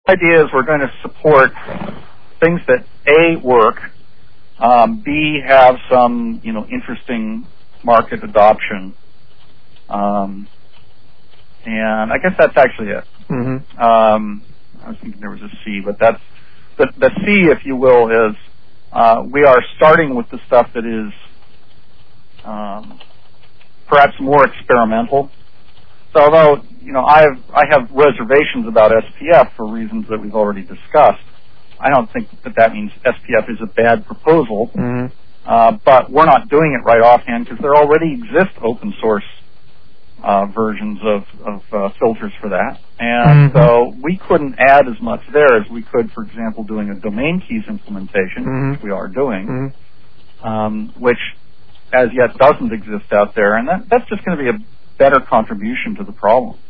idea is we're going to support things that A, work, B, have some, interesting market adoption, and I guess that's actually it. Mm-hmm. I was thinking there was a C, but that's the C, if you will, is we are starting with the stuff that is perhaps more experimental. So although, I have reservations about SPF for reasons that we've already discussed, I don't think that means SPF is a bad proposal, but we're not doing it right offhand because there already exist open source versions of filters for that. And so we couldn't add as much there as we could, for example, doing a domain keys implementation, which we are doing, which as yet doesn't exist out there. And that's just going to be a better contribution to the problem.